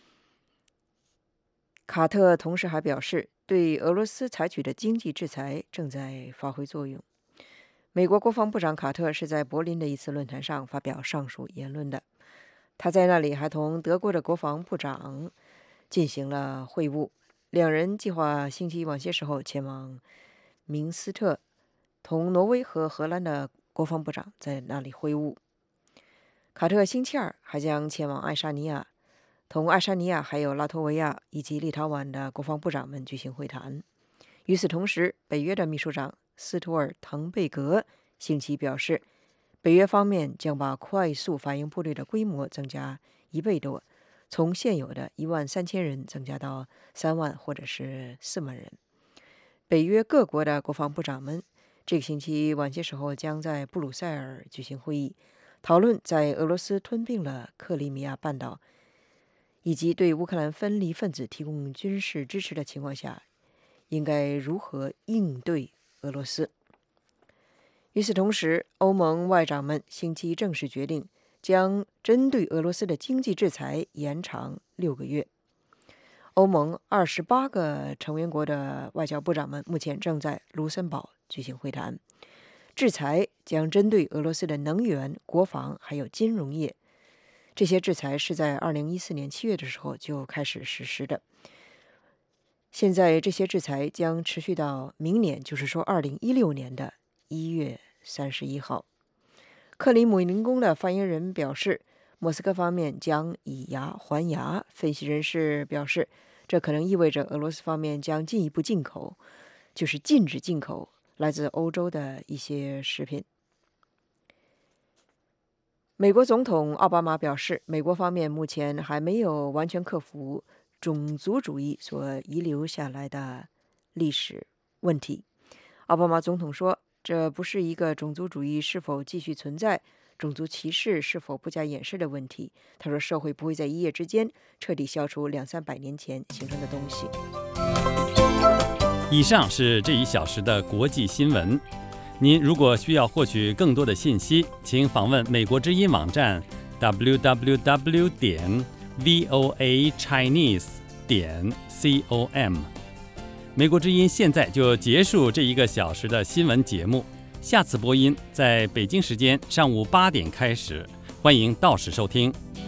卡特同时还表示，对俄罗斯采取的经济制裁正在发挥作用。美国国防部长卡特是在柏林的一次论坛上发表上述言论的。他在那里还同德国的国防部长进行了会晤，两人计划星期一晚些时候前往明斯特，同挪威和荷兰的国防部长在那里会晤。卡特星期二还将前往爱沙尼亚，同爱沙尼亚还有拉脱维亚以及立陶宛的国防部长们举行会谈。与此同时，北约的秘书长斯图尔滕贝格星期表示，北约方面将把快速反应部队的规模增加1倍多，从现有的13000人增加到3万或者是4万人。北约各国的国防部长们这个星期晚些时候将在布鲁塞尔举行会议，讨论在俄罗斯吞并了克里米亚半岛以及对乌克兰分离分子提供军事支持的情况下，应该如何应对俄罗斯。与此同时，欧盟外长们星期一正式决定将针对俄罗斯的经济制裁延长6个月。欧盟28个成员国的外交部长们目前正在卢森堡举行会谈。制裁将针对俄罗斯的能源、国防还有金融业。这些制裁是在2014年7月的时候就开始实施的。现在这些制裁将持续到明年，就是说2016年的1月31号。克里姆林宫的发言人表示，莫斯科方面将以牙还牙。分析人士表示，这可能意味着俄罗斯方面将进一步进口，就是禁止进口来自欧洲的一些食品。美国总统奥巴马表示，美国方面目前还没有完全克服种族主义所遗留下来的历史问题。奥巴马总统说，这不是一个种族主义是否继续存在、种族歧视是否不加掩饰的问题。他说，社会不会在一夜之间彻底消除200-300年前形成的东西。 以上是这1小时的国际新闻。您如果需要获取更多的信息，请访问美国之音网站 www.voachinese.com。美国之音现在就结束这1个小时的新闻节目，下次播音在北京时间上午8点开始，欢迎到时收听。